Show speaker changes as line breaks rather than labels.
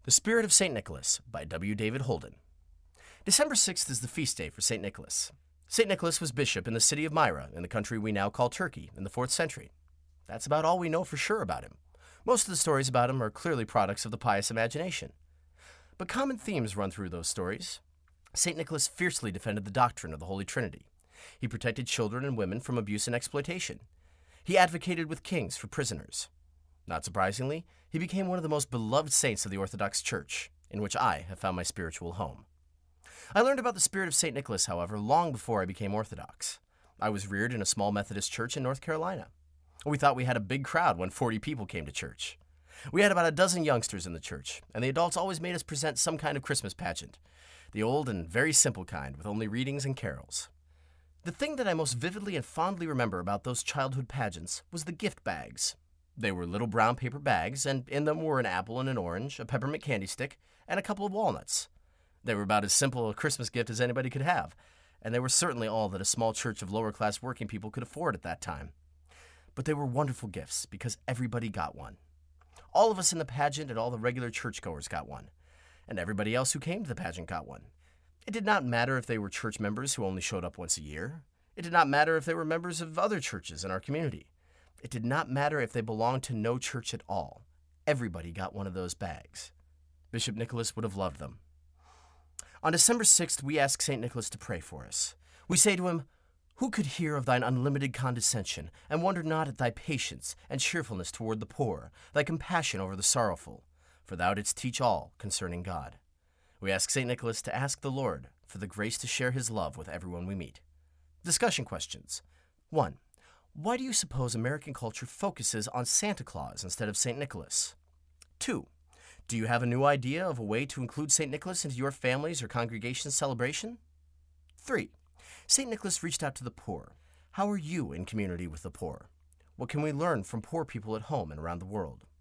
The Spirit of St. Nicholas by W. David Holden. December 6th is the feast day for St. Nicholas. St. Nicholas was bishop in the city of Myra, in the country we now call Turkey, in the 4th century. That's about all we know for sure about him. Most of the stories about him are clearly products of the pious imagination. But common themes run through those stories. St. Nicholas fiercely defended the doctrine of the Holy Trinity. He protected children and women from abuse and exploitation. He advocated with kings for prisoners. Not surprisingly, he became one of the most beloved saints of the Orthodox Church, in which I have found my spiritual home. I learned about the spirit of St. Nicholas, however, long before I became Orthodox. I was reared in a small Methodist church in North Carolina. We thought we had a big crowd when 40 people came to church. We had about a dozen youngsters in the church, and the adults always made us present some kind of Christmas pageant, the old and very simple kind with only readings and carols. The thing that I most vividly and fondly remember about those childhood pageants was the gift bags. They were little brown paper bags, and in them were an apple and an orange, a peppermint candy stick, and a couple of walnuts. They were about as simple a Christmas gift as anybody could have, and they were certainly all that a small church of lower-class working people could afford at that time. But they were wonderful gifts because everybody got one. All of us in the pageant and all the regular churchgoers got one, and everybody else who came to the pageant got one. It did not matter if they were church members who only showed up once a year. It did not matter if they were members of other churches in our community. It did not matter if they belonged to no church at all. Everybody got one of those bags. Bishop Nicholas would have loved them. On December 6th, we ask St. Nicholas to pray for us. We say to him, "Who could hear of thine unlimited condescension, and wonder not at thy patience and cheerfulness toward the poor, thy compassion over the sorrowful? For thou didst teach all concerning God." We ask St. Nicholas to ask the Lord for the grace to share his love with everyone we meet. Discussion questions. 1. Why do you suppose American culture focuses on Santa Claus instead of St. Nicholas? 2. Do you have a new idea of a way to include St. Nicholas into your family's or congregation's celebration? 3. St. Nicholas reached out to the poor. How are you in community with the poor? What can we learn from poor people at home and around the world?